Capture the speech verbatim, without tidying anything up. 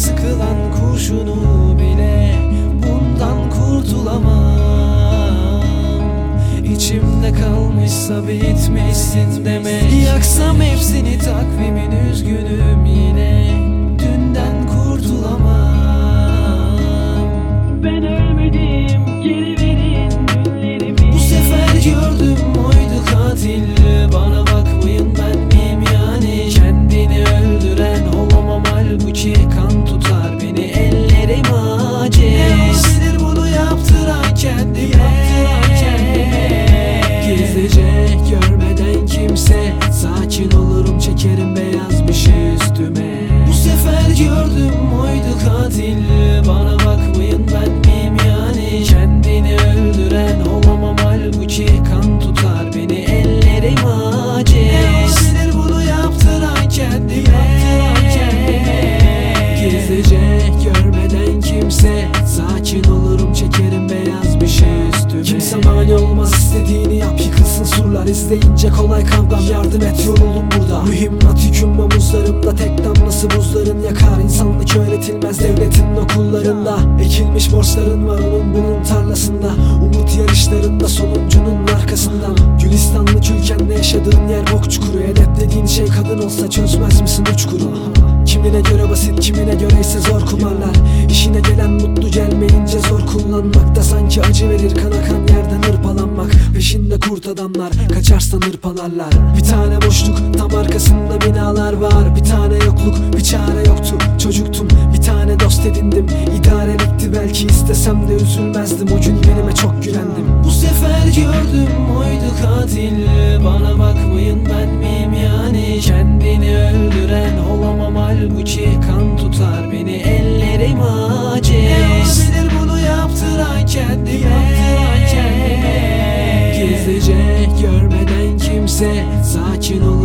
sıkılan kurşunu bile bundan kurtulamam. İçimde kalmışsa bitmişsin deme. Yaksam hepsini takvimin üzgünüm yine dünden kurtulamam. Ben ölmedim, geri verin günlerimi. Bu sefer gördüm oydu katil. Bana bakmayın, ben miyim yani? Kendini öldüren olamam, halbuki kan tutar beni, ellerim aciz. Ne olabilir bunu yaptıran kendime? Gizlice görmeden kimse, sakin olurum, çekerim beyaz bir şey üstüme. Bu sefer gördüm oydu katil. Bana bakmayın, ben miyim yani? Kendini öldüren olamam, halbuki kan tutar beni, ellerim aciz. Ne olabilir bunu yaptıran kendime? Gizlice görmeden kimse, sakin olurum, çekerim beyaz bir şey üstüme. Kimse mani olmaz, istediğini yap, yıkılsın surlar. İzleyince kolay kavgam, yardım et, yoruldum burada. Mühimmat yüküm omuzlarımda, tek damlası buzların yakar. İnsanlık öğretilmez devletin okullarında. Ekilmiş borçların var onun bunun tarlasında. Umut yarışlarında sonuncunun arkasından. Gülistanlık ülkende yaşadığın yer bok çukuru. Hedef dediğin şey kadın olsa çözmez misin uçkuru? Kimine göre basit, kimine göre ise zor kumarlar. İşine gelen mutlu, gelmeyince zor kullanmak da sanki acı verir, kan akan yerden hırpalanmak. Peşinde kurt adamlar, kaçarsan hırpalarlar. Bir tane boşluk, tam arkasında binalar var. Bir tane yokluk, bir çare yoktu, çocuktum. Bir tane dost edindim, idarelikti. Belki istesem de üzülmezdim, o gün benime çok güvendim. Bu sefer gördüm oydu katil. Bana bakmayın, ben miyim yani? Kendini öldüren olamam, halbuki kan tutar beni, ellerim aciz. Ne olabilir bunu yaptıran kendime? Gizlice görmeden kimse, sakin ol